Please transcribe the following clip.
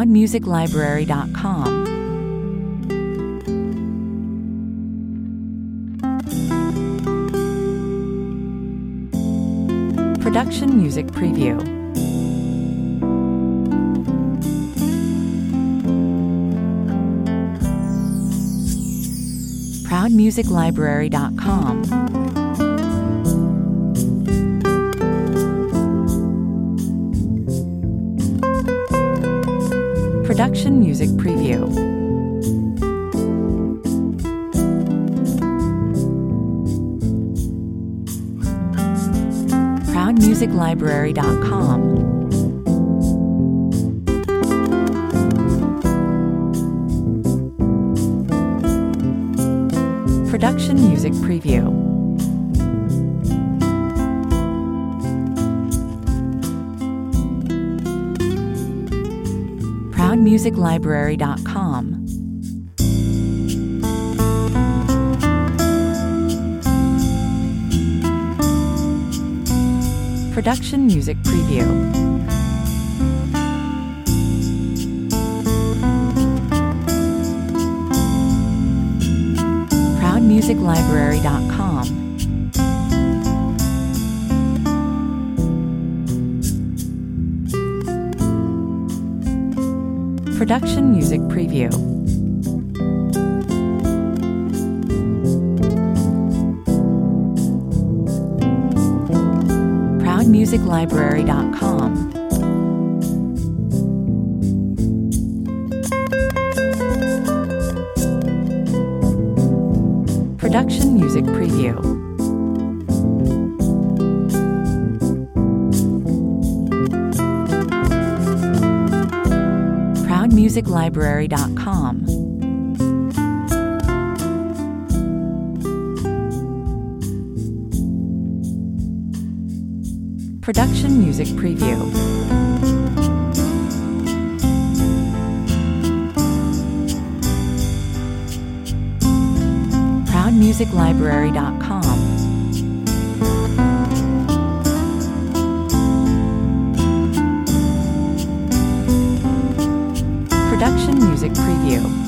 ProudMusicLibrary.com. Production Music Preview. ProudMusicLibrary.com. Production Music Preview. ProudMusicLibrary.com. Production Music Preview. ProudMusicLibrary.com. Production Music Preview. ProudMusicLibrary.com. Production Music Preview. ProudMusicLibrary.com. Production Music Preview. ProudMusicLibrary.com. Production Music Preview. ProudMusicLibrary.com. Production Music Preview.